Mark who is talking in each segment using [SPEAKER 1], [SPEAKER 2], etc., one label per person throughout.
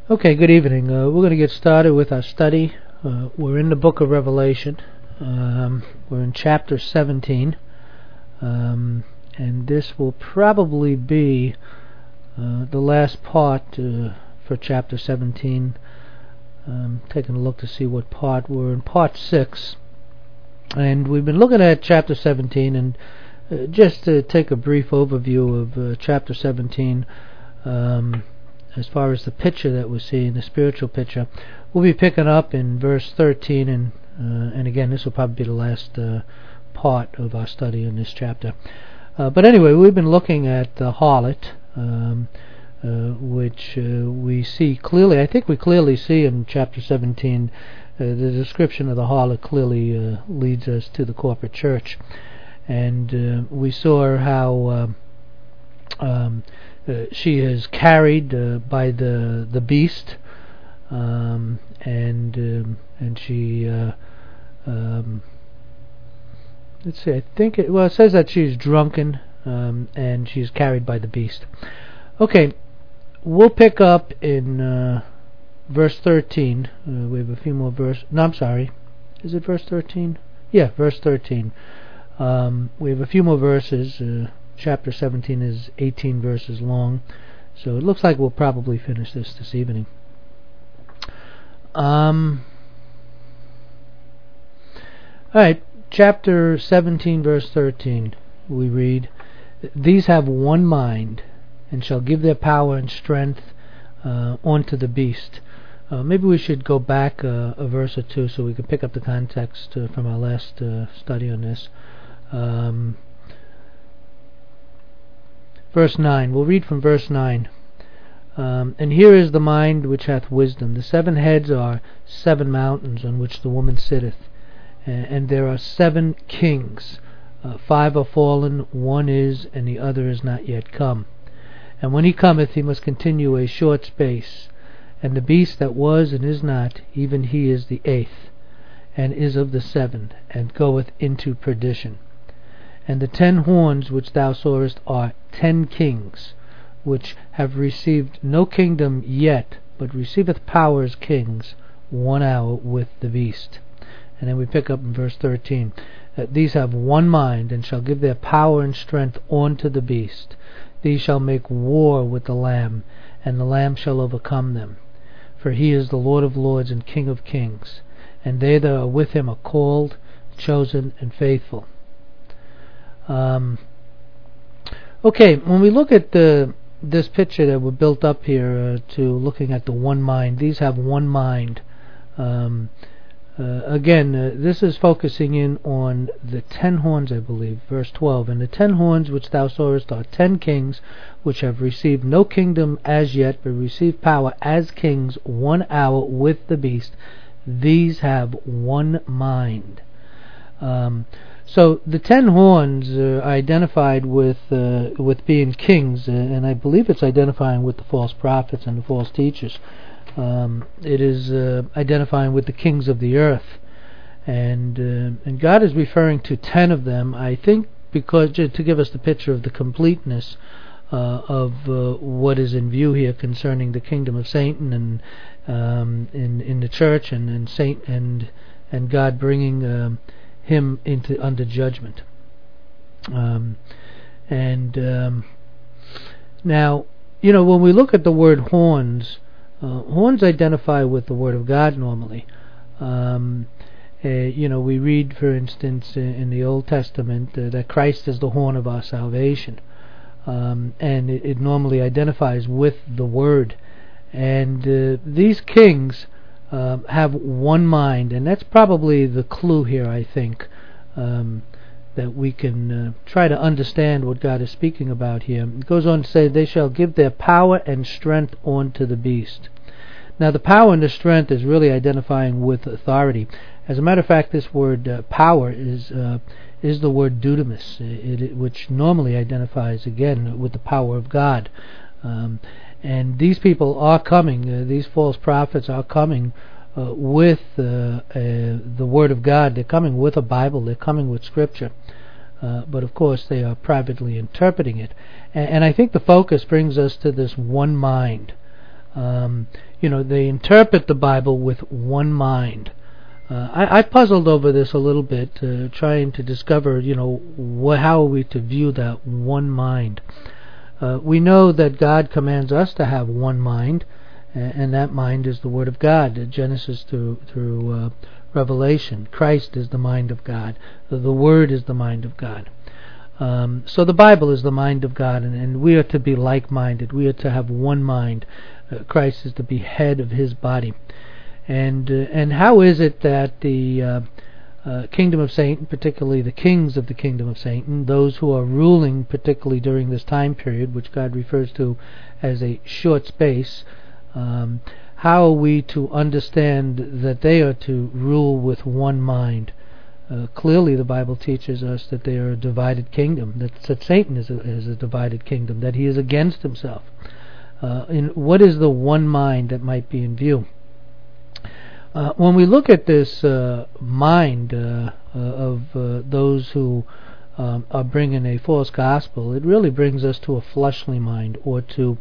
[SPEAKER 1] Okay, good evening. We're going to get started with our study. We're in the book of Revelation. We're in chapter 17. And this will probably be the last part for chapter 17. Taking a look to see what part. We're in part 6. And we've been looking at chapter 17. And just to take a brief overview of chapter 17, as far as the picture that we're seeing, the spiritual picture, we'll be picking up in verse 13, and again, this will probably be the last part of our study in this chapter. But anyway, we've been looking at the harlot, which we see clearly. I think we clearly see in chapter 17 the description of the harlot clearly leads us to the corporate church, and we saw how she is carried by the beast, and she let's see, I think it says that she's drunken, and she's carried by the beast. Okay, we'll pick up in verse 13. We have a few more verses. No, I'm sorry. Is it verse 13? Yeah, verse 13. We have a few more verses. Chapter 17 is 18 verses long, so it looks like we'll probably finish this evening. Alright, chapter 17 verse 13, we read, "These have one mind, and shall give their power and strength unto the beast." Maybe we should go back a verse or two so we can pick up the context from our last study on this. Verse 9, we'll read from verse 9. "And here is the mind which hath wisdom. The 7 heads are 7 mountains on which the woman sitteth. And there are 7 kings. 5 are fallen, 1 is, and the other is not yet come. And when he cometh, he must continue a short space. And the beast that was and is not, even he is the 8th, and is of the 7, and goeth into perdition. And the 10 horns which thou sawest are 10 kings, which have received no kingdom yet, but receiveth power as kings 1 hour with the beast." And then we pick up in verse 13. "These have one mind, and shall give their power and strength unto the beast. These shall make war with the Lamb, and the Lamb shall overcome them. For he is the Lord of lords and King of kings. And they that are with him are called, chosen, and faithful." Okay, when we look at this picture that we're built up here to looking at the one mind, these have one mind. Again, this is focusing in on the 10 horns, I believe, verse 12. "And the 10 horns which thou sawest are 10 kings, which have received no kingdom as yet, but receive power as kings 1 hour with the beast. These have one mind." So the 10 horns are identified with being kings, and I believe it's identifying with the false prophets and the false teachers. It is identifying with the kings of the earth, and God is referring to 10 of them, I think, because to give us the picture of the completeness of what is in view here concerning the kingdom of Satan and in the church and God bringing him under judgment. Now, when we look at the word horns, horns identify with the Word of God normally. We read, for instance, in the Old Testament that Christ is the horn of our salvation, and it normally identifies with the Word. And these kings have one mind, and that's probably the clue here, I think, that we can try to understand what God is speaking about here. It goes on to say, "They shall give their power and strength unto the beast." Now, the power and the strength is really identifying with authority. As a matter of fact, this word power is the word dunamis, which normally identifies, again, with the power of God. And these people are coming, these false prophets are coming with the Word of God. They're coming with a Bible, they're coming with Scripture. But of course they are privately interpreting it. And I think the focus brings us to this one mind. They interpret the Bible with one mind. I puzzled over this a little bit, trying to discover, how are we to view that one mind. We know that God commands us to have one mind, and that mind is the Word of God, Genesis through Revelation. Christ is the mind of God. The Word is the mind of God. So the Bible is the mind of God, and we are to be like-minded. We are to have one mind. Christ is to be head of His body. And how is it that the kingdom of Satan, particularly the kings of the kingdom of Satan, those who are ruling particularly during this time period, which God refers to as a short space, how are we to understand that they are to rule with one mind? Clearly the Bible teaches us that they are a divided kingdom, that Satan is a divided kingdom, that he is against himself. What is the one mind that might be in view? When we look at this mind of those who are bringing a false gospel, it really brings us to a fleshly mind, or to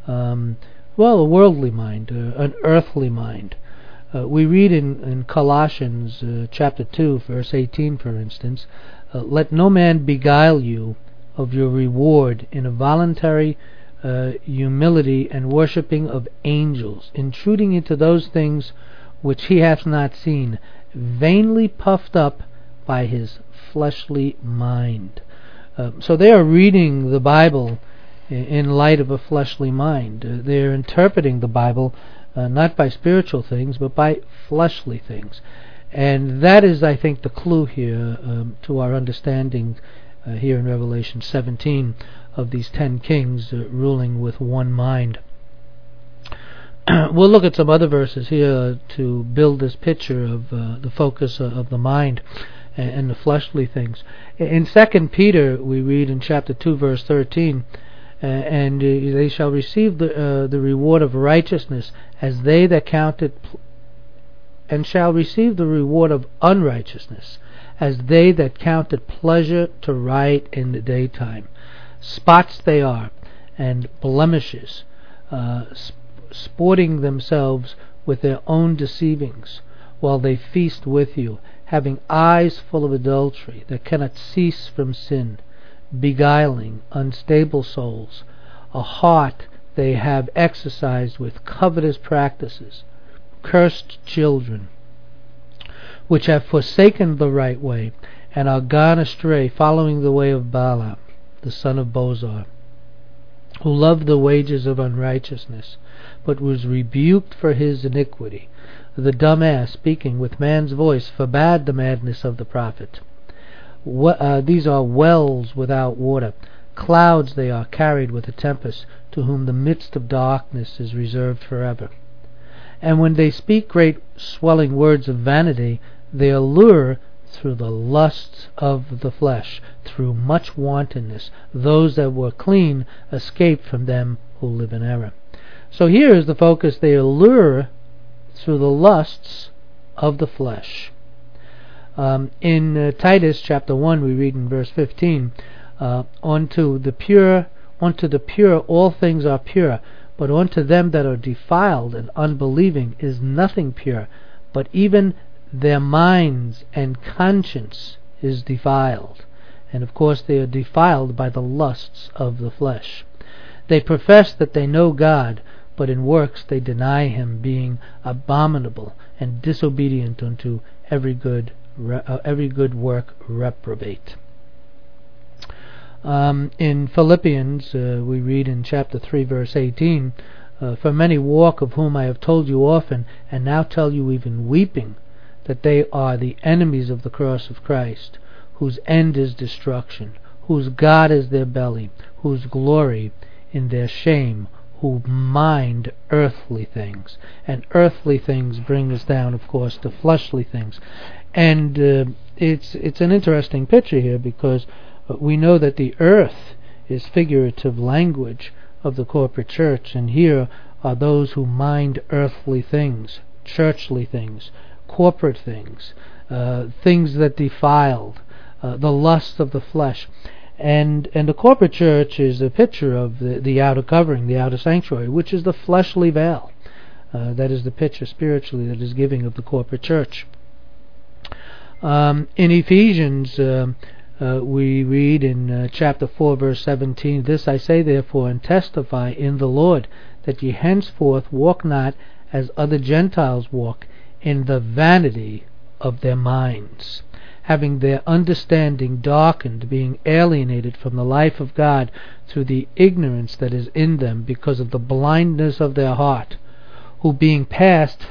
[SPEAKER 1] a worldly mind, an earthly mind. We read in Colossians chapter 2, verse 18, for instance, let no man beguile you of your reward in a voluntary humility and worshipping of angels, intruding into those things which he hath not seen, vainly puffed up by his fleshly mind. So they are reading the Bible in light of a fleshly mind. They're interpreting the Bible not by spiritual things, but by fleshly things. And that is, I think, the clue here to our understanding here in Revelation 17 of these 10 kings ruling with one mind. We'll look at some other verses here to build this picture of the focus of the mind and the fleshly things. In 2 Peter, we read in chapter 2, verse 13, and they shall receive the reward of righteousness as they that counted, and shall receive the reward of unrighteousness as they that counted pleasure to write in the daytime. Spots they are, and blemishes, sporting themselves with their own deceivings, while they feast with you, having eyes full of adultery, that cannot cease from sin, beguiling unstable souls, a heart they have exercised with covetous practices, cursed children, which have forsaken the right way, and are gone astray, following the way of Balaam, the son of Bosor, who loved the wages of unrighteousness, but was rebuked for his iniquity. The dumb ass, speaking with man's voice, forbade the madness of the prophet. These are wells without water. Clouds they are, carried with a tempest, to whom the midst of darkness is reserved forever. And when they speak great swelling words of vanity, they allure through the lusts of the flesh, through much wantonness. Those that were clean escape from them who live in error. So here is the focus. They allure through the lusts of the flesh. In Titus chapter 1, we read in verse 15, unto the pure all things are pure, but unto them that are defiled and unbelieving is nothing pure, but even their minds and conscience is defiled. And of course they are defiled by the lusts of the flesh. They profess that they know God, but in works they deny him, being abominable and disobedient unto every good work reprobate. In Philippians, we read in chapter 3, verse 18, for many walk, of whom I have told you often, and now tell you even weeping, that they are the enemies of the cross of Christ, whose end is destruction, whose God is their belly, whose glory in their shame, who mind earthly things. And earthly things bring us down, of course, to fleshly things. And it's an interesting picture here, because we know that the earth is figurative language of the corporate church, and here are those who mind earthly things, churchly things, corporate things, things that defiled, the lusts of the flesh. And the corporate church is a picture of the outer covering, the outer sanctuary, which is the fleshly veil. That is the picture spiritually that is giving of the corporate church. In Ephesians, we read in chapter 4, verse 17, "This I say therefore, and testify in the Lord, that ye henceforth walk not as other Gentiles walk, in the vanity of their minds, having their understanding darkened, being alienated from the life of God through the ignorance that is in them, because of the blindness of their heart, who being past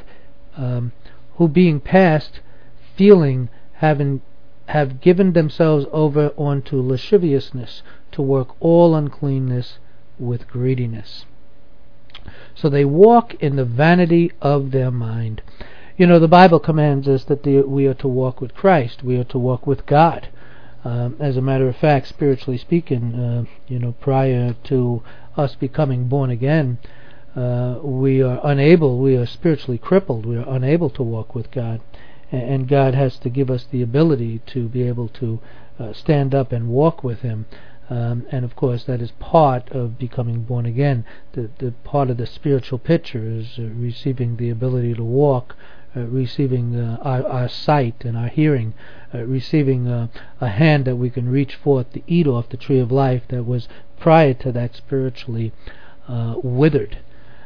[SPEAKER 1] feeling have given themselves over unto lasciviousness, to work all uncleanness with greediness." So they walk in the vanity of their mind. You know, the Bible commands us that we are to walk with Christ. We are to walk with God. As a matter of fact, spiritually speaking, prior to us becoming born again, we are spiritually crippled. We are unable to walk with God. And God has to give us the ability to be able to stand up and walk with Him. And of course, that is part of becoming born again. The part of the spiritual picture is receiving the ability to walk, receiving our sight and our hearing, receiving a hand that we can reach forth to eat off the tree of life that was prior to that spiritually withered.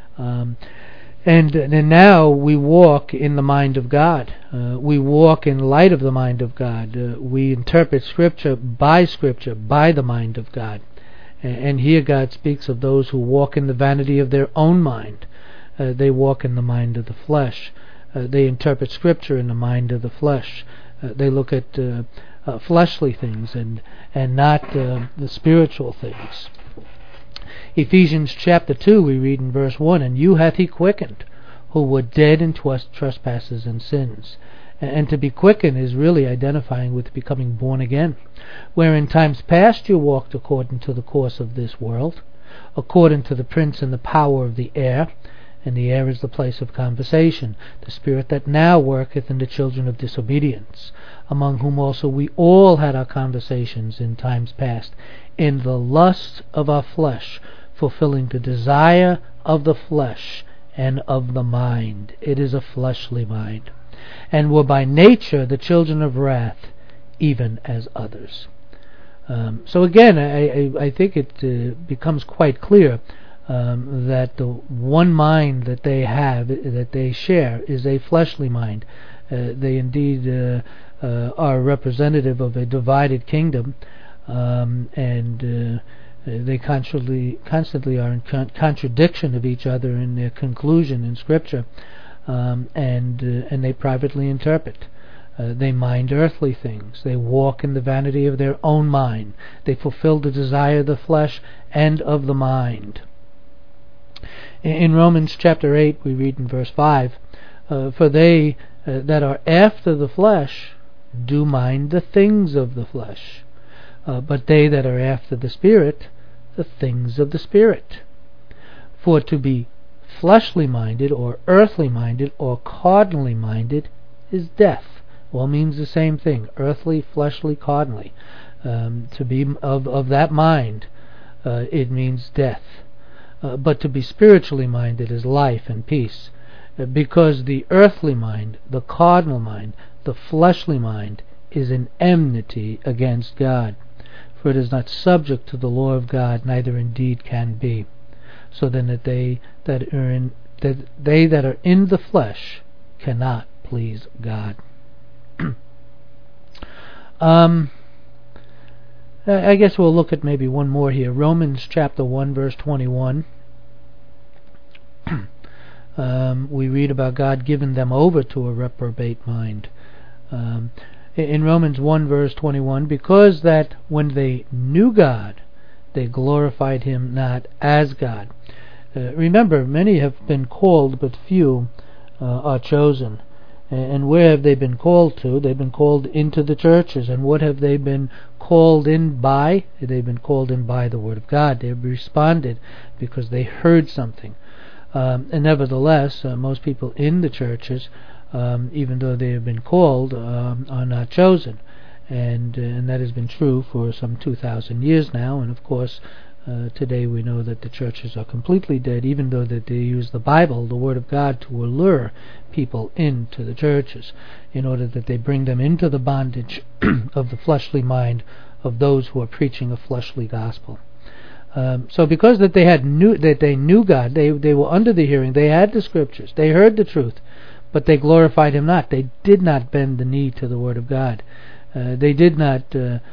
[SPEAKER 1] And now we walk in the mind of God. We walk in light of the mind of God. We interpret Scripture by the mind of God. And here God speaks of those who walk in the vanity of their own mind. They walk in the mind of the flesh. They interpret Scripture in the mind of the flesh. They look at fleshly things and not the spiritual things. Ephesians chapter 2, we read in verse 1, "And you hath He quickened, who were dead in trespasses and sins." And to be quickened is really identifying with becoming born again. "Where in times past you walked according to the course of this world, according to the prince and the power of the air," and the air is the place of conversation, "the spirit that now worketh in the children of disobedience, among whom also we all had our conversations in times past, in the lust of our flesh, fulfilling the desire of the flesh and of the mind." It is a fleshly mind. "And were by nature the children of wrath, even as others." So again, I think it becomes quite clear that the one mind that they have, that they share, is a fleshly mind. They indeed are representative of a divided kingdom, and they constantly are in contradiction of each other in their conclusion in Scripture, and they privately interpret. They mind earthly things. They walk in the vanity of their own mind. They fulfill the desire of the flesh and of the mind. In Romans chapter 8, we read in verse 5, "For they that are after the flesh do mind the things of the flesh, but they that are after the Spirit, the things of the Spirit. For to be fleshly minded, or earthly minded, or carnally minded is death." All means the same thing: earthly, fleshly, carnally. To be of that mind, it means death. But to be spiritually minded is life and peace, because the earthly mind, the carnal mind, the fleshly mind is an enmity against God, for it is not subject to the law of God, neither indeed can be. So then that they that are in the flesh cannot please God. I guess we'll look at maybe one more here. Romans chapter 1, verse 21. We read about God giving them over to a reprobate mind. In Romans 1, verse 21, "Because that when they knew God, they glorified Him not as God." Remember, many have been called, but few are chosen. And where have they been called to? They've been called into the churches. And what have they been called in by? They've been called in by the Word of God. They've responded because they heard something. And nevertheless, most people in the churches, even though they have been called, are not chosen. and that has been true for some 2,000 years now. And of course, today we know that the churches are completely dead, even though that they use the Bible, the Word of God, to allure people into the churches, in order that they bring them into the bondage of the fleshly mind of those who are preaching a fleshly gospel. So because that they knew God, they were under the hearing, they had the scriptures, they heard the truth, but they glorified Him not. They did not bend the knee to the Word of God. They did not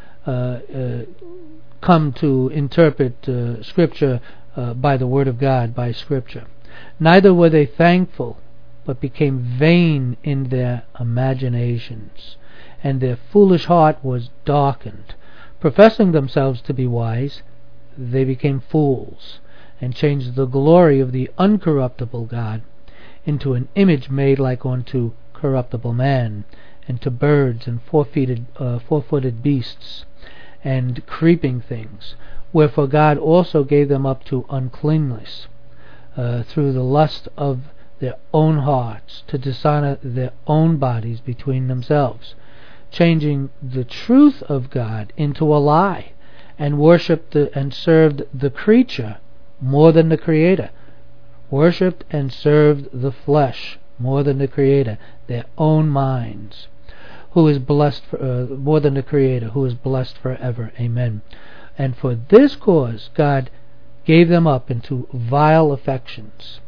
[SPEAKER 1] come to interpret Scripture by the Word of God, by Scripture. Neither were they thankful, but became vain in their imaginations, and their foolish heart was darkened. Professing themselves to be wise, they became fools, and changed the glory of the uncorruptible God into an image made like unto corruptible man, and to birds and four-footed beasts, and creeping things. Wherefore God also gave them up to uncleanness, through the lust of their own hearts, to dishonor their own bodies between themselves, changing the truth of God into a lie, and worshipped and served the creature more than the Creator, worshipped and served the flesh more than the Creator, their own minds, who is blessed more than the Creator, who is blessed forever. Amen. And for this cause God gave them up into vile affections.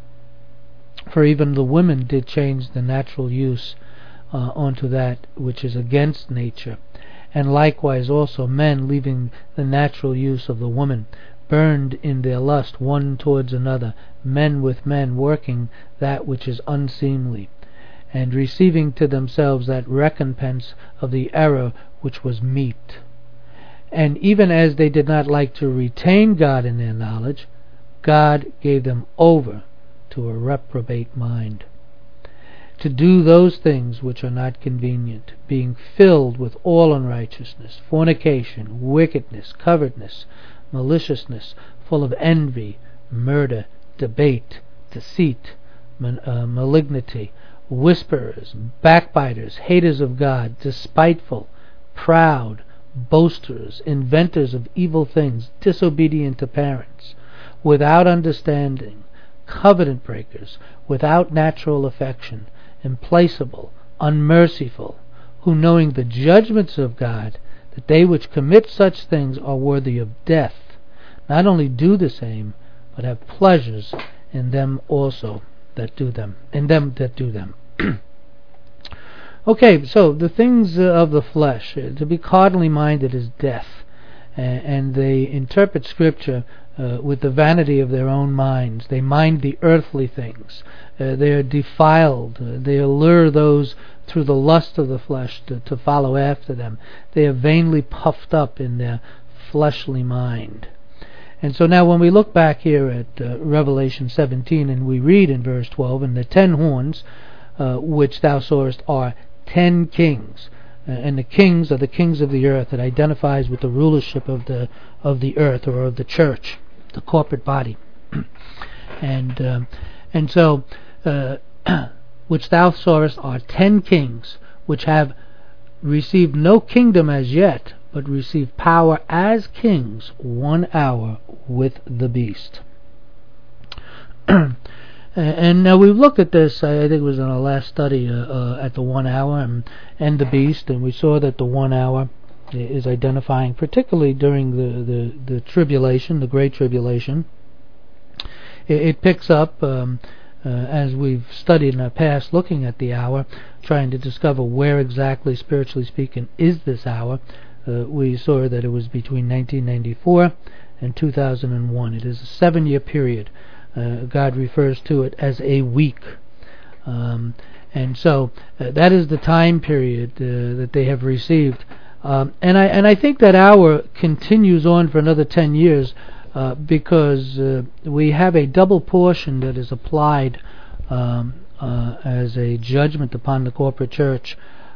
[SPEAKER 1] For even the women did change the natural use onto that which is against nature, and likewise also men, leaving the natural use of the woman, burned in their lust one towards another, men with men, working that which is unseemly, and receiving to themselves that recompense of the error which was meet. And even as they did not like to retain God in their knowledge, God gave them over to a reprobate mind, to do those things which are not convenient, being filled with all unrighteousness, fornication, wickedness, covetousness, maliciousness, full of envy, murder, debate, deceit, malignity, whisperers, backbiters, haters of God, despiteful, proud, boasters, inventors of evil things, disobedient to parents, without understanding, covenant breakers, without natural affection, implacable, unmerciful, who knowing the judgments of God, that they which commit such things are worthy of death, not only do the same, but have pleasures in them also that do them, in them that do them. Okay, so the things of the flesh, to be carnally minded is death, and they interpret Scripture with the vanity of their own minds. They mind the earthly things. They are defiled. They allure those through the lust of the flesh to follow after them. They are vainly puffed up in their fleshly mind. And so now when we look back here at Revelation 17, and we read in verse 12, and the 10 horns which thou sawest are 10 kings. And the kings are the kings of the earth. It identifies with the rulership of the earth, or of the church, the corporate body. And so which thou sawest are 10 kings, which have received no kingdom as yet, but receive power as kings 1 hour with the beast. And now we've looked at this, I think it was in our last study, at the 1 hour and the beast, and we saw that the 1 hour is identifying particularly during the tribulation, the Great Tribulation. It picks up, as we've studied in our past, looking at the hour, trying to discover where exactly, spiritually speaking, is this hour. We saw that it was between 1994 and 2001. It is a 7-year period. God refers to it as a week. And so that is the time period that they have received. And I think that hour continues on for another 10 years because we have a double portion that is applied as a judgment upon the corporate church.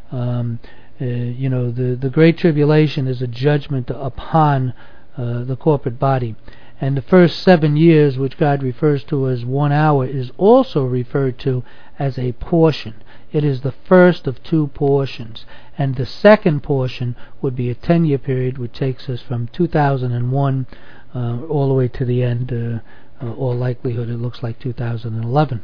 [SPEAKER 1] The Great Tribulation is a judgment upon the corporate body. And the first 7 years, which God refers to as 1 hour, is also referred to as a portion. It is the first of two portions, and the second portion would be a 10-year period, which takes us from 2001 all the way to the end. All likelihood, it looks like 2011.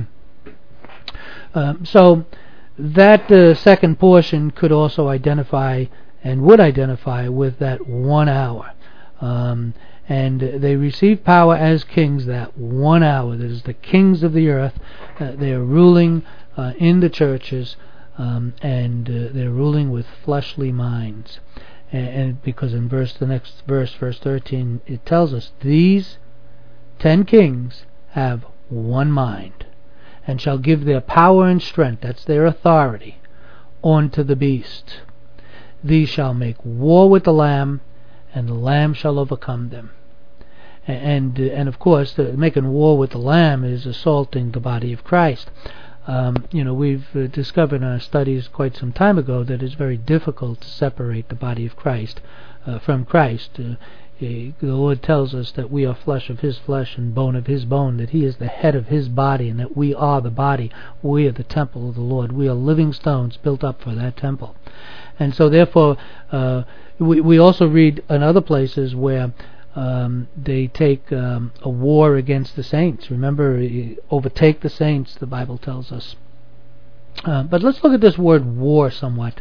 [SPEAKER 1] So that second portion could also identify and would identify with that 1 hour. And they receive power as kings that 1 hour. That is the kings of the earth. They are ruling in the churches, and they're ruling with fleshly minds. And because in the next verse, verse 13, it tells us these 10 kings have one mind, and shall give their power and strength, that's their authority, unto the beast. These shall make war with the Lamb, and the Lamb shall overcome them. And of course, making war with the Lamb is assaulting the body of Christ. We've discovered in our studies quite some time ago that it's very difficult to separate the body of Christ from Christ. The Lord tells us that we are flesh of His flesh and bone of His bone, that He is the head of His body, and that we are the body. We are the temple of the Lord. We are living stones built up for that temple. And so therefore, we also read in other places where they take a war against the saints. Remember, overtake the saints, the Bible tells us. But let's look at this word war somewhat.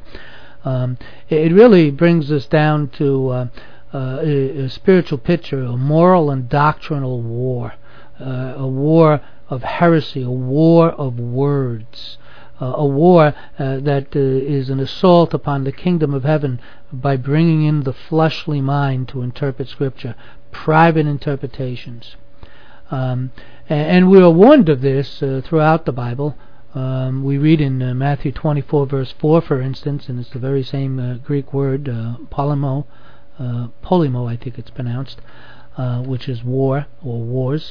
[SPEAKER 1] It really brings us down to a spiritual picture, a moral and doctrinal war, a war of heresy, a war of words, a war that is an assault upon the kingdom of heaven by bringing in the fleshly mind to interpret Scripture, private interpretations. And we are warned of this throughout the Bible. We read in Matthew 24 verse 4, for instance, and it's the very same Greek word, polemo, I think it's pronounced, which is war or wars.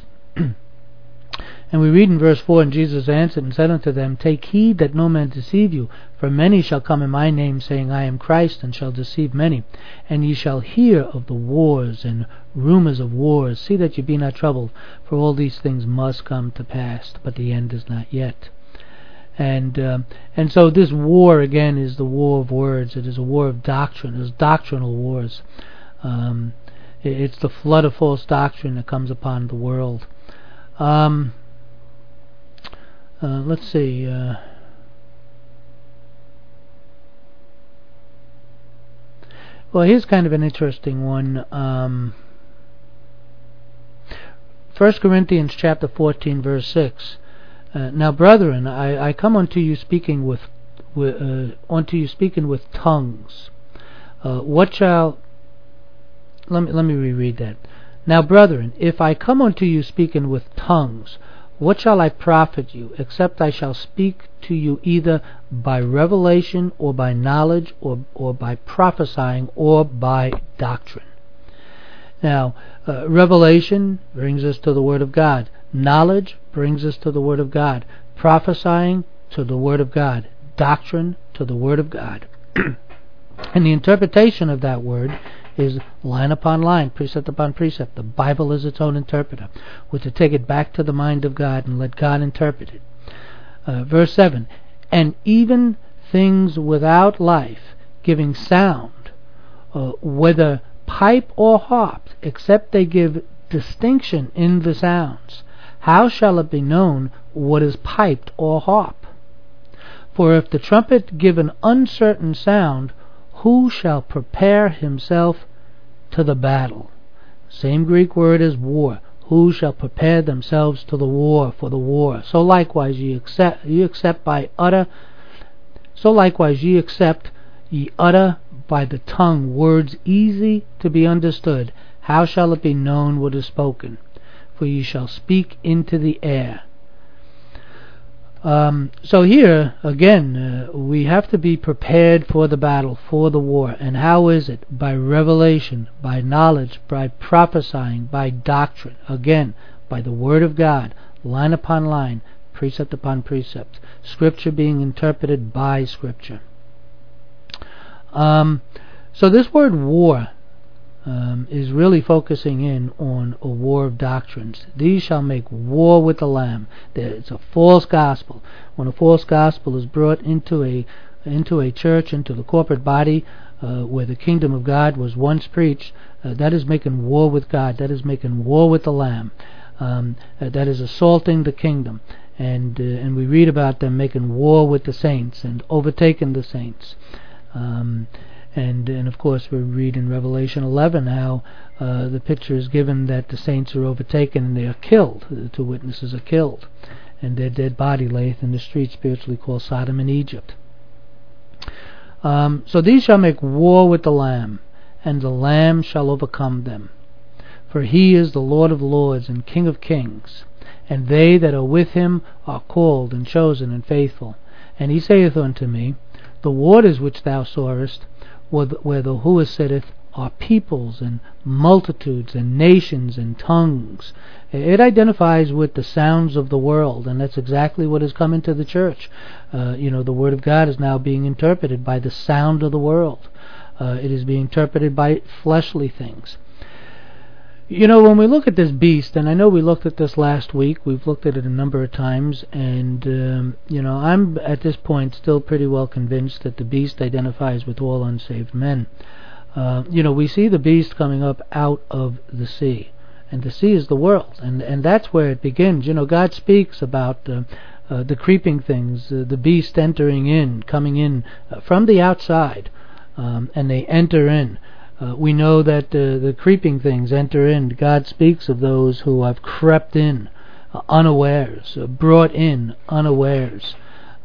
[SPEAKER 1] And we read in verse 4, and Jesus answered and said unto them, Take heed that no man deceive you, for many shall come in my name, saying, I am Christ, and shall deceive many. And ye shall hear of the wars and rumors of wars. See that ye be not troubled, for all these things must come to pass, but the end is not yet. And so this war, again, is the war of words. It is a war of doctrine. It's doctrinal wars. It's the flood of false doctrine that comes upon the world. Let's see. Well, here's kind of an interesting one. 1 Corinthians chapter 14, verse 6. Now, brethren, I come unto you speaking with tongues. What shall? Let me reread that. Now, brethren, if I come unto you speaking with tongues, what shall I profit you, except I shall speak to you either by revelation, or by knowledge, or by prophesying, or by doctrine? Now, revelation brings us to the Word of God. Knowledge brings us to the Word of God. Prophesying to the Word of God. Doctrine to the Word of God. And the interpretation of that Word is line upon line, precept upon precept. The Bible is its own interpreter. We're to take it back to the mind of God and let God interpret it. Verse 7, and even things without life, giving sound, whether pipe or harp, except they give distinction in the sounds, how shall it be known what is piped or harp? For if the trumpet give an uncertain sound, who shall prepare himself to the battle? Same Greek word as war. Who shall prepare themselves to the war, for the war? So likewise ye accept ye utter by the tongue words easy to be understood. How shall it be known what is spoken? For ye shall speak into the air. So here, again, we have to be prepared for the battle, for the war. And how is it? By revelation, by knowledge, by prophesying, by doctrine. Again, by the Word of God, line upon line, precept upon precept. Scripture being interpreted by Scripture. So this word war, is really focusing in on a war of doctrines. These shall make war with the Lamb. It's a false gospel. When a false gospel is brought into a church, into the corporate body, where the kingdom of God was once preached, that is making war with God. That is making war with the Lamb. That is assaulting the kingdom. And we read about them making war with the saints and overtaking the saints. And of course we read in Revelation 11 how the picture is given that the saints are overtaken and they are killed. The two witnesses are killed, and their dead body layeth in the street spiritually called Sodom and Egypt. So these shall make war with the Lamb, and the Lamb shall overcome them. For he is the Lord of lords and King of kings, and they that are with him are called and chosen and faithful. And he saith unto me, the waters which thou sawest, where the Yahuwah sitteth, are peoples and multitudes and nations and tongues. It identifies with the sounds of the world, and that's exactly what has come into the church. The Word of God is now being interpreted by the sound of the world. It is being interpreted by fleshly things. When we look at this beast, and I know we looked at this last week, we've looked at it a number of times, and I'm at this point still pretty well convinced that the beast identifies with all unsaved men. We see the beast coming up out of the sea, and the sea is the world, and that's where it begins. God speaks about the creeping things, the beast coming in from the outside, and they enter in. We know that the creeping things enter in. God speaks of those who have crept in unawares, brought in unawares.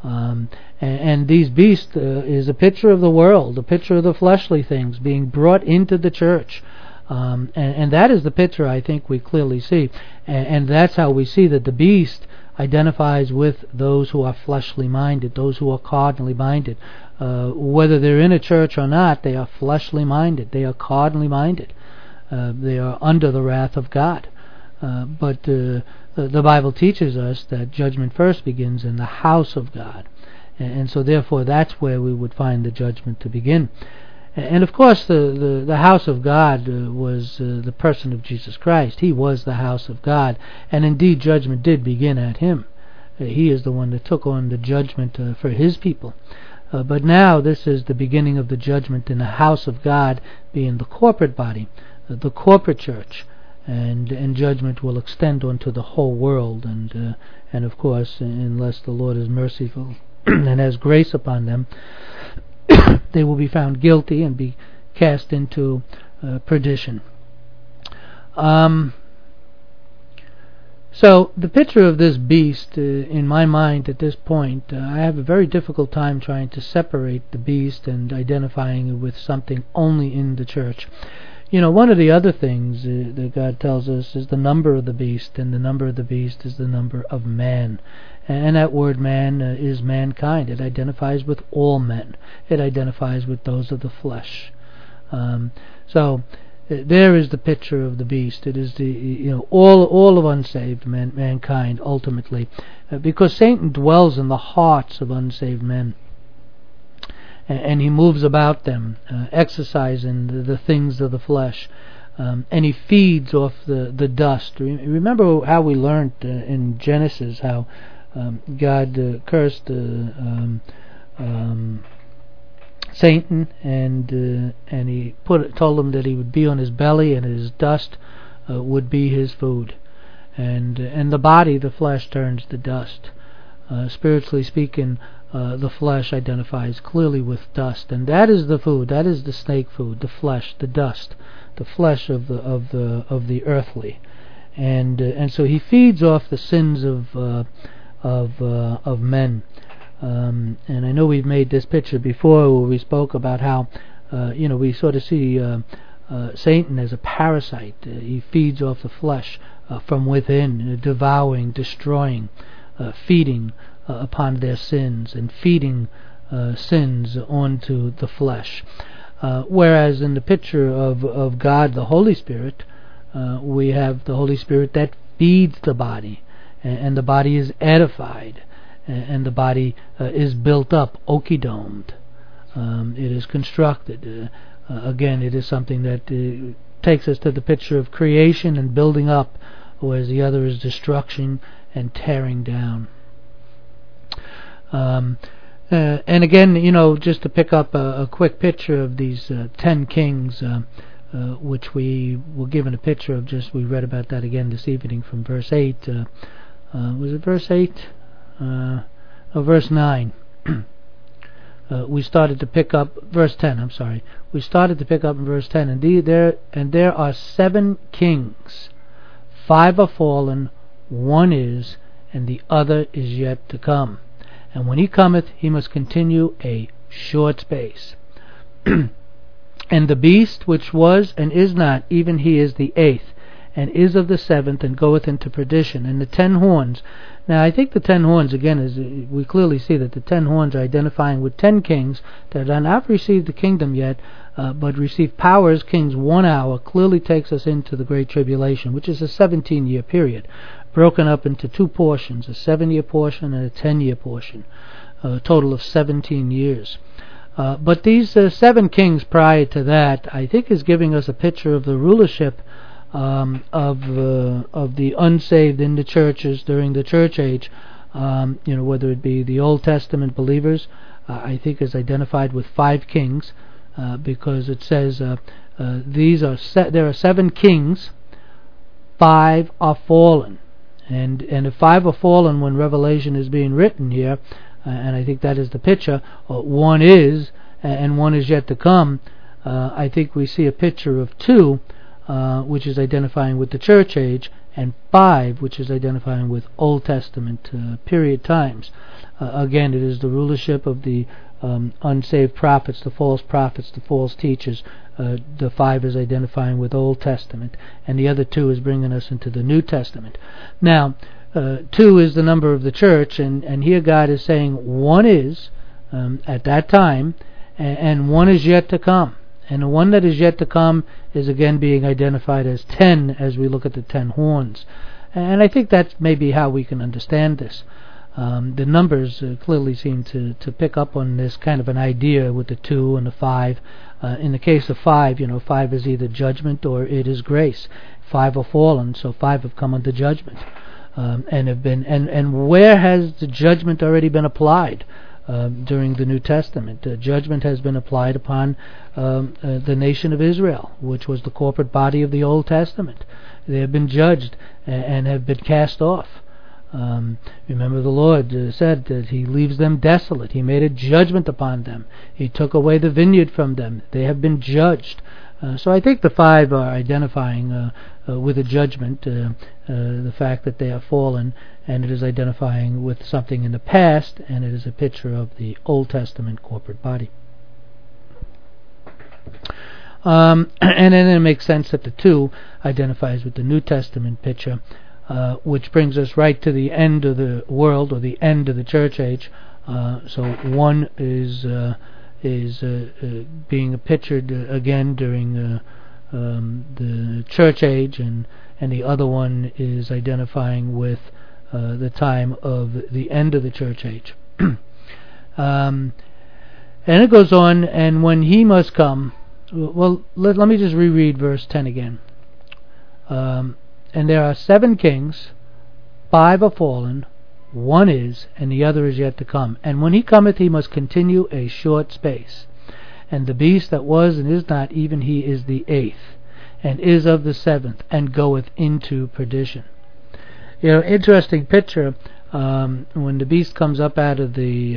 [SPEAKER 1] And these beasts is a picture of the world, a picture of the fleshly things being brought into the church. And that is the picture I think we clearly see. And that's how we see that the beast identifies with those who are fleshly minded, those who are carnally minded. Whether they're in a church or not, they are fleshly minded, they are carnally minded. They are under the wrath of God. But the Bible teaches us that judgment first begins in the house of God. And so therefore that's where we would find the judgment to begin. And of course the house of God was the person of Jesus Christ. He was the house of God, and indeed judgment did begin at him. He is the one that took on the judgment for his people. But now this is the beginning of the judgment in the house of God, being the corporate body, the corporate church, and judgment will extend onto the whole world. And of course, unless the Lord is merciful and has grace upon them, they will be found guilty and be cast into perdition. So the picture of this beast, in my mind at this point, I have a very difficult time trying to separate the beast and identifying it with something only in the church. One of the other things that God tells us is the number of the beast, and the number of the beast is the number of man. And that word man is mankind. It identifies with all men. It identifies with those of the flesh. So there is the picture of the beast. It is the all of unsaved mankind ultimately, because Satan dwells in the hearts of unsaved men, and he moves about them, exercising the things of the flesh, and he feeds off the dust. Remember how we learned in Genesis how God cursed Satan, and he told him that he would be on his belly, and his dust would be his food, and the body, the flesh, turns to dust. Spiritually speaking, the flesh identifies clearly with dust, and that is the food. That is the snake food, the flesh, the dust, the flesh of the earthly, and so he feeds off the sins of men. And I know we've made this picture before where we spoke about how we sort of see Satan as a parasite. He feeds off the flesh from within, devouring, destroying, feeding upon their sins, and feeding sins onto the flesh. Whereas in the picture of God, the Holy Spirit, we have the Holy Spirit that feeds the body, and the body is edified, and the body is built up, okidomed. It is constructed. Again, it is something that takes us to the picture of creation and building up, whereas the other is destruction and tearing down. And again, just to pick up a quick picture of these 10 kings, which we were given a picture of, we read about that again this evening from verse 8. Was it verse 8? Verse 9. We started to pick up verse 10. I'm sorry. We started to pick up in verse 10, and there are 7 kings. 5 are fallen, 1 is, and the other is yet to come. And when he cometh, he must continue a short space. And the beast which was and is not, even he is the 8th, and is of the 7th, and goeth into perdition. And the 10 horns. Now, I think the 10 horns, again, we clearly see that the 10 horns are identifying with 10 kings that have not received the kingdom yet, but receive power as kings 1 hour, clearly takes us into the Great Tribulation, which is a 17-year period, broken up into 2 portions, a 7-year portion and a 10-year portion, a total of 17 years. But these 7 kings prior to that, I think, is giving us a picture of the rulership of the unsaved in the churches during the church age, whether it be the Old Testament believers, I think is identified with 5 kings, because it says there are 7 kings, 5 are fallen, and if 5 are fallen when Revelation is being written here, and I think that is the picture, 1 is, and 1 is yet to come. I think we see a picture of 2, which is identifying with the church age, and 5, which is identifying with Old Testament period times. Again, it is the rulership of the unsaved prophets, the false teachers. The 5 is identifying with Old Testament, and the other 2 is bringing us into the New Testament. Now, 2 is the number of the church, and here God is saying 1 is at that time, and 1 is yet to come. And the one that is yet to come is again being identified as 10 as we look at the 10 horns. And I think that's maybe how we can understand this. The numbers clearly seem to pick up on this kind of an idea with the 2 and the 5. In the case of 5, 5 is either judgment or it is grace. 5 are fallen, so 5 have come under judgment. And have been and where has the judgment already been applied? During the New Testament, judgment has been applied upon the nation of Israel, which was the corporate body of the Old Testament. They have been judged and have been cast off. Remember, the Lord said that He leaves them desolate. He made a judgment upon them. He took away the vineyard from them. They have been judged. So I think the 5 are identifying with a judgment, the fact that they are fallen, and it is identifying with something in the past, and it is a picture of the Old Testament corporate body. And then it makes sense that the 2 identifies with the New Testament picture, which brings us right to the end of the world, or the end of the church age. So 1 is being pictured again during the church age, and the other one is identifying with the time of the end of the church age. And it goes on, and when he must come, well, let me just reread verse 10 again. And there are 7 kings, 5 are fallen, 1 is, and the other is yet to come. And when he cometh, he must continue a short space. And the beast that was and is not, even he is the 8th, and is of the 7th, and goeth into perdition. Interesting picture. When the beast comes up out of the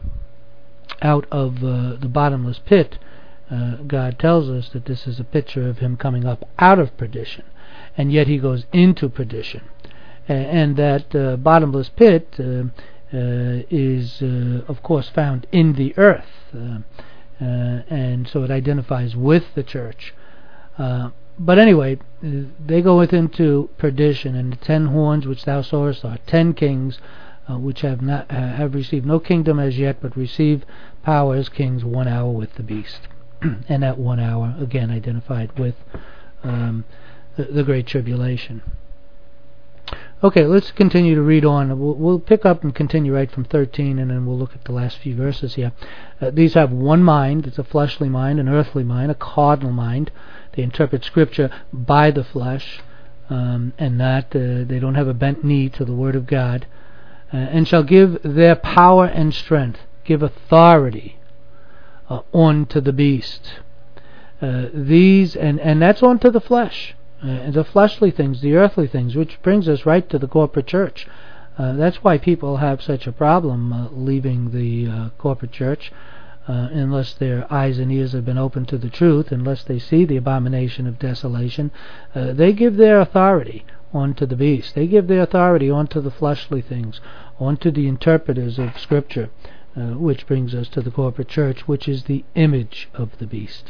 [SPEAKER 1] bottomless pit, God tells us that this is a picture of him coming up out of perdition, and yet he goes into perdition. And that bottomless pit is, of course, found in the earth, and so it identifies with the church. But anyway, they goeth into perdition, and the 10 horns which thou sawest are 10 kings, which have received no kingdom as yet, but receive power as kings 1 hour with the beast. And that 1 hour, again, identified with the Great Tribulation. Okay, let's continue to read on. We'll pick up and continue right from 13, and then we'll look at the last few verses here. These have one mind. It's a fleshly mind, an earthly mind, a cardinal mind. They interpret Scripture by the flesh, and not they don't have a bent knee to the Word of God, and shall give their power and strength, give authority onto the beast. These and that's onto the flesh, the fleshly things, the earthly things, which brings us right to the corporate church. That's why people have such a problem leaving the corporate church, unless their eyes and ears have been opened to the truth, unless they see the abomination of desolation. They give their authority onto the beast. They give their authority onto the fleshly things, onto the interpreters of Scripture, which brings us to the corporate church, which is the image of the beast.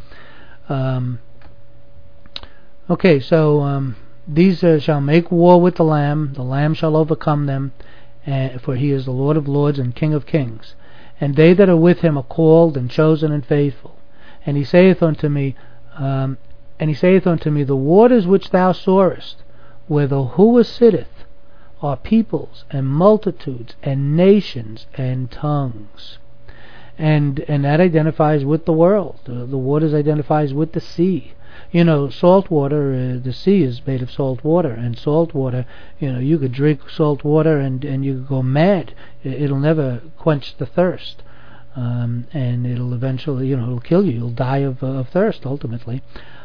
[SPEAKER 1] These shall make war with the Lamb shall overcome them, for he is the Lord of lords and King of kings. And they that are with him are called and chosen and faithful. And he saith unto me, the waters which thou sawest, where the whoa sitteth, are peoples and multitudes and nations and tongues. And that identifies with the world. The waters identifies with the sea. Salt water, the sea is made of salt water, and salt water, you could drink salt water and you could go mad. It'll never quench the thirst, and it'll eventually, it'll kill you. You'll die of thirst ultimately.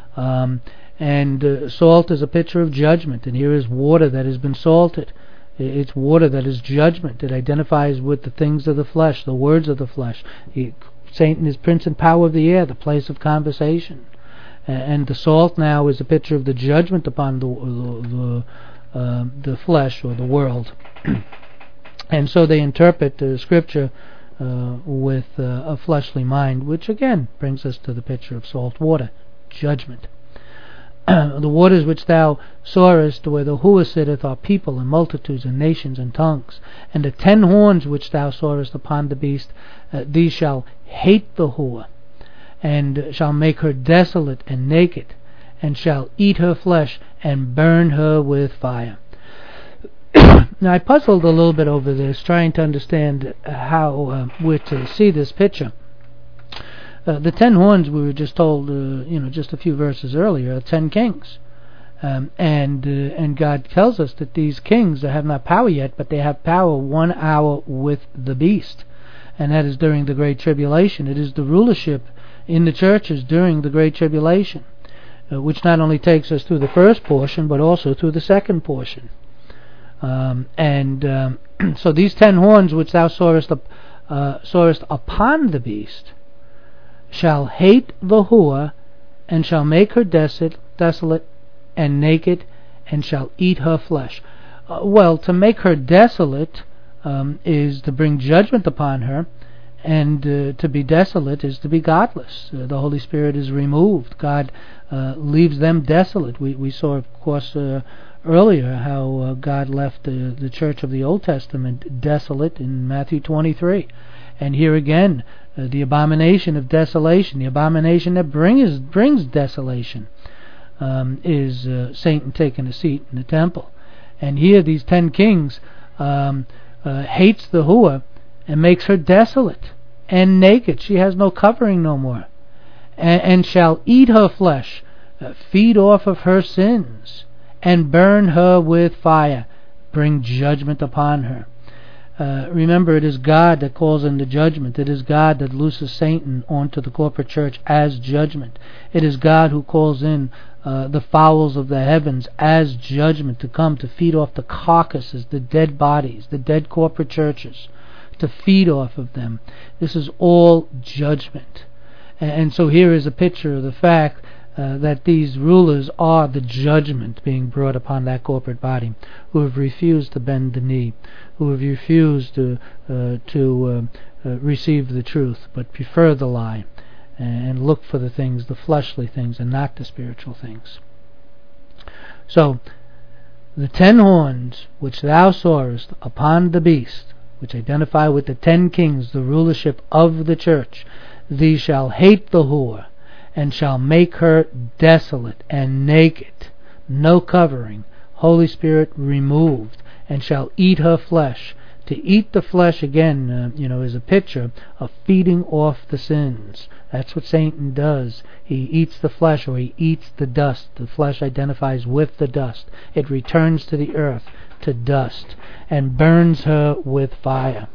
[SPEAKER 1] Salt is a picture of judgment, and here is water that has been salted. It's water that is judgment. It identifies with the things of the flesh, the words of the flesh. Satan is prince and power of the air, the place of conversation. And the salt now is a picture of the judgment upon the flesh or the world. And so they interpret Scripture with a fleshly mind, which again brings us to the picture of salt water, judgment. The waters which thou sawest, where the whoa sitteth, are people and multitudes and nations and tongues. And the 10 horns which thou sawest upon the beast, these shall hate the whoa, and shall make her desolate and naked, and shall eat her flesh and burn her with fire. Now I puzzled a little bit over this, trying to understand how we're to see this picture. The 10 horns, we were just told, just a few verses earlier, are 10 kings. And God tells us that these kings have not power yet, but they have power 1 hour with the beast. And that is during the Great Tribulation. It is the rulership in the churches during the Great Tribulation, which not only takes us through the first portion, but also through the second portion. So these 10 horns which thou sawest upon the beast shall hate the whoa, and shall make her desolate and naked, and shall eat her flesh. To make her desolate is to bring judgment upon her, and to be desolate is to be godless. The Holy Spirit is removed. God leaves them desolate. We saw, of course, earlier how God left the church of the Old Testament desolate in Matthew 23. And here again, the abomination of desolation, the abomination that brings desolation, is Satan taking a seat in the temple. And here these 10 kings hates the whoa and makes her desolate and naked. She has no covering no more. And shall eat her flesh, feed off of her sins, and burn her with fire, bring judgment upon her. Remember, it is God that calls in the judgment. It is God that looses Satan onto the corporate church as judgment. It is God who calls in the fowls of the heavens as judgment to come to feed off the carcasses, the dead bodies, the dead corporate churches, to feed off of them. This is all judgment. And so here is a picture of the fact that these rulers are the judgment being brought upon that corporate body, who have refused to bend the knee, who have refused to receive the truth, but prefer the lie, and look for the things, the fleshly things, and not the spiritual things. So, the 10 horns which thou sawest upon the beast, which identify with the 10 kings, the rulership of the church, these shall hate the whore, and shall make her desolate and naked, no covering, Holy Spirit removed, and shall eat her flesh, To eat the flesh, again, is a picture of feeding off the sins. That's what Satan does. He eats the flesh, or he eats the dust. The flesh identifies with the dust. It returns to the earth, to dust, and burns her with fire.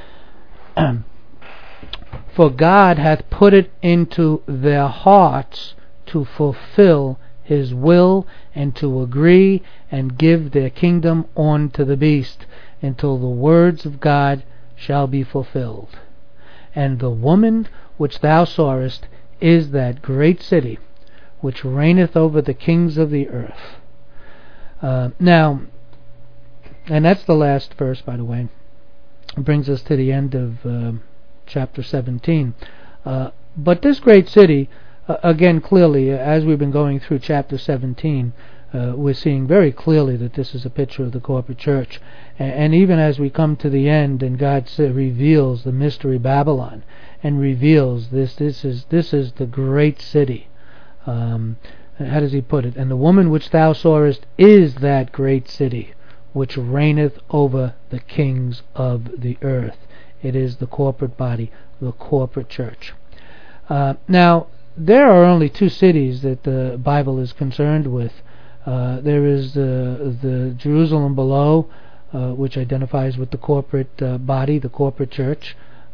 [SPEAKER 1] For God hath put it into their hearts to fulfill His will, and to agree and give their kingdom unto the beast, until the words of God shall be fulfilled. And the woman which thou sawest is that great city which reigneth over the kings of the earth. Now, and that's the last verse, by the way. It brings us to the end of chapter 17. But this great city, again, clearly, as we've been going through chapter 17, we're seeing very clearly that this is a picture of the corporate church. And even as we come to the end, and God reveals the mystery Babylon, and reveals this is the great city. How does He put it? And the woman which thou sawest is that great city, which reigneth over the kings of the earth. It is the corporate body, the corporate church. Now, there are only two cities that the Bible is concerned with. There is the Jerusalem below, which identifies with the corporate body, the corporate church.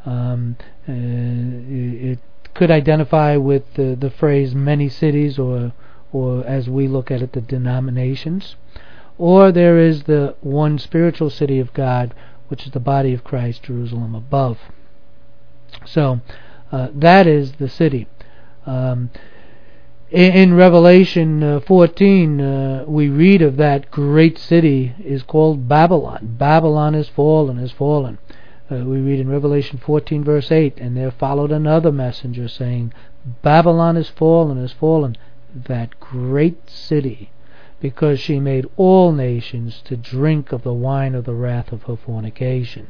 [SPEAKER 1] It could identify with the phrase many cities, or as we look at it, the denominations. Or there is the one spiritual city of God, which is the body of Christ, Jerusalem above. So that is the city. In Revelation 14, we read of that great city is called Babylon. Babylon is fallen, is fallen. We read in Revelation 14 verse 8, and there followed another messenger saying, Babylon is fallen, that great city, because she made all nations to drink of the wine of the wrath of her fornication.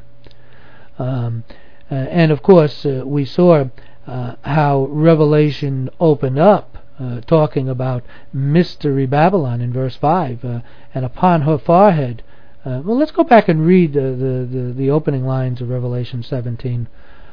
[SPEAKER 1] And of course, we saw how Revelation opened up, talking about mystery Babylon in verse 5, and upon her forehead. Well, let's go back and read the opening lines of Revelation 17.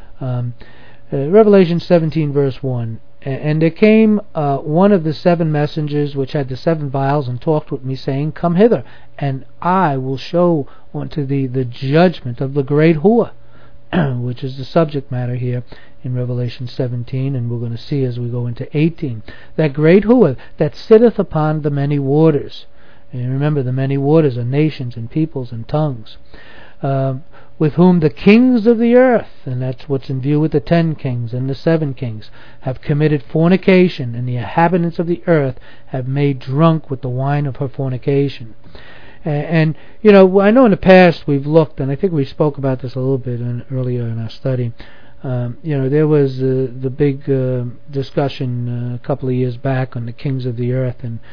[SPEAKER 1] Revelation 17 verse 1. And there came one of the seven messengers which had the seven vials, and talked with me, saying, Come hither, and I will show unto thee the judgment of the great whore, which is the subject matter here in Revelation 17, and we're going to see as we go into 18. That great whore that sitteth upon the many waters. And remember, the many waters are nations and peoples and tongues. With whom the kings of the earth, and that's what's in view with the 10 kings and the 7 kings, have committed fornication, and the inhabitants of the earth have made drunk with the wine of her fornication. And I know in the past we've looked, and I think we spoke about this a little bit earlier in our study. There was the big discussion a couple of years back on the kings of the earth, and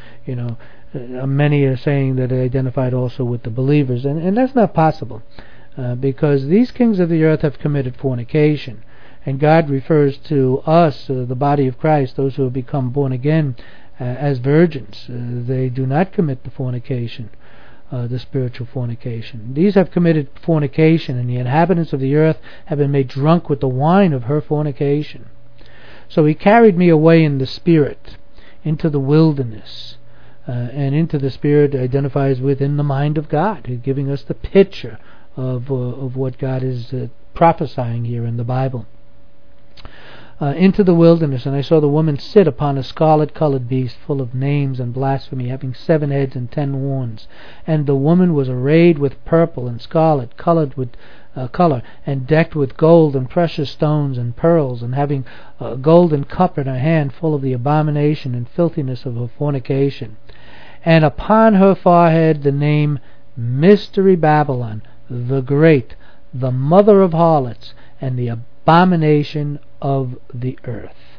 [SPEAKER 1] many are saying that it identified also with the believers, and that's not possible. Because these kings of the earth have committed fornication, and God refers to us, the body of Christ, those who have become born again, as virgins. They do not commit the fornication, the spiritual fornication. These have committed fornication, and the inhabitants of the earth have been made drunk with the wine of her fornication. So He carried me away in the Spirit into the wilderness, and into the Spirit identifies within the mind of God, giving us the picture of what God is prophesying here in the Bible. Into the wilderness, and I saw the woman sit upon a scarlet-colored beast, full of names and blasphemy, having 7 heads and 10 horns. And the woman was arrayed with purple and scarlet, colored with color, and decked with gold and precious stones and pearls, and having a golden cup in her hand, full of the abomination and filthiness of her fornication. And upon her forehead the name Mystery Babylon, the Great, the mother of harlots, and the abomination of the earth.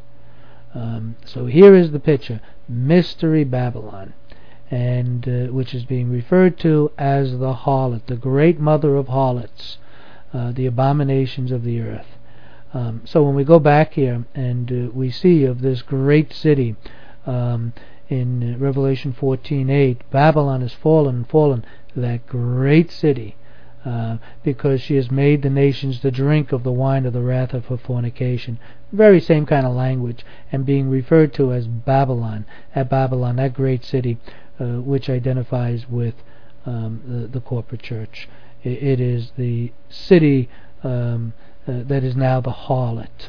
[SPEAKER 1] So here is the picture, Mystery Babylon, and which is being referred to as the harlot, the great mother of harlots, the abominations of the earth. So when we go back here and we see of this great city in Revelation 14:8, Babylon is fallen, that great city. because she has made the nations to drink of the wine of the wrath of her fornication. Very same kind of language, and being referred to as Babylon. At Babylon, that great city, which identifies with the corporate church. It is the city that is now the harlot.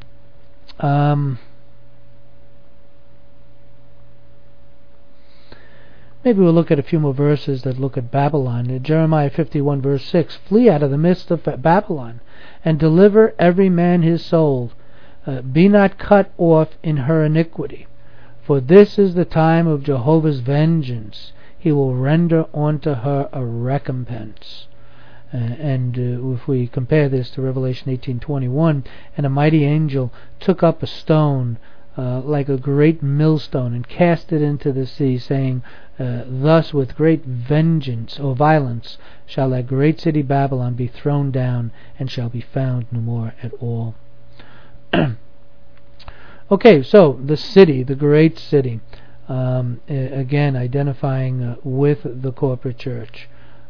[SPEAKER 1] Maybe we'll look at a few more verses that look at Babylon. Jeremiah 51 verse 6, flee out of the midst of Babylon, and deliver every man his soul. Be not cut off in her iniquity. For this is the time of Jehovah's vengeance. He will render unto her a recompense. And if we compare this to Revelation 18:21, and a mighty angel took up a stone like a great millstone, and cast it into the sea, saying, thus with great vengeance or violence shall that great city Babylon be thrown down, and shall be found no more at all. Okay, so the city, the great city, again identifying with the corporate church.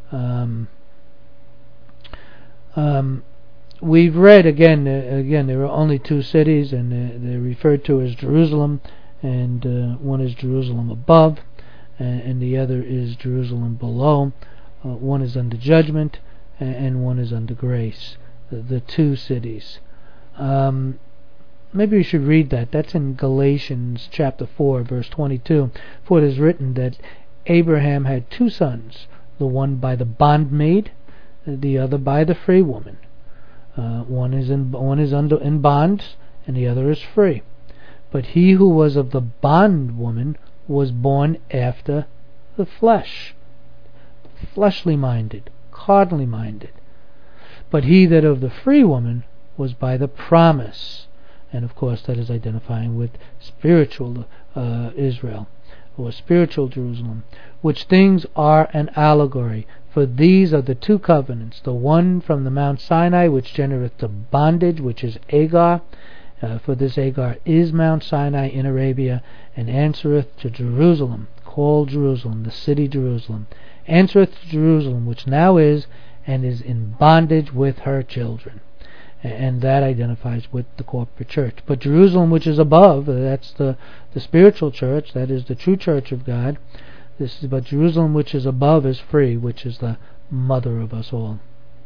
[SPEAKER 1] We've read again. There are only two cities, and they're referred to as Jerusalem, and one is Jerusalem above, and the other is Jerusalem below. One is under judgment, and one is under grace. The two cities. Maybe we should read that. That's in Galatians chapter 4, verse 22. For it is written that Abraham had two sons, the one by the bondmaid, the other by the free woman. One is in bonds, and the other is free. But he who was of the bondwoman was born after the flesh, fleshly minded, carnally minded. But he that of the free woman was by the promise. And of course that is identifying with spiritual Israel, or spiritual Jerusalem, which things are an allegory. For these are the two covenants, the one from the Mount Sinai, which genereth to bondage, which is Agar. For this Agar is Mount Sinai in Arabia, and answereth to Jerusalem, called Jerusalem, the city Jerusalem. Answereth to Jerusalem, which now is, and is in bondage with her children. And that identifies with the corporate church. But Jerusalem, which is above, that's the spiritual church, that is the true church of God. But Jerusalem, which is above, is free, which is the mother of us all.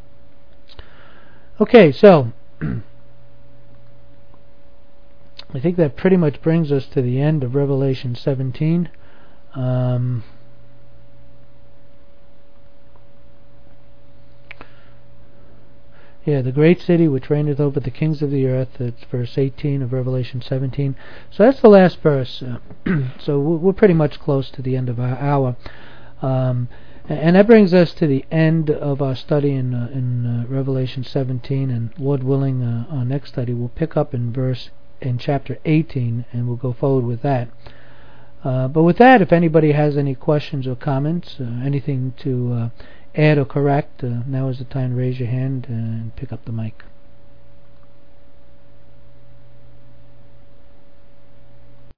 [SPEAKER 1] Okay, so I think that pretty much brings us to the end of Revelation 17. The great city which reigneth over the kings of the earth. That's verse 18 of Revelation 17. So that's the last verse. So we're pretty much close to the end of our hour. And that brings us to the end of our study in Revelation 17. And Lord willing, our next study will pick up in chapter 18, and we'll go forward with that. But with that, if anybody has any questions or comments, anything to add or correct, now is the time to raise your hand and pick up the mic.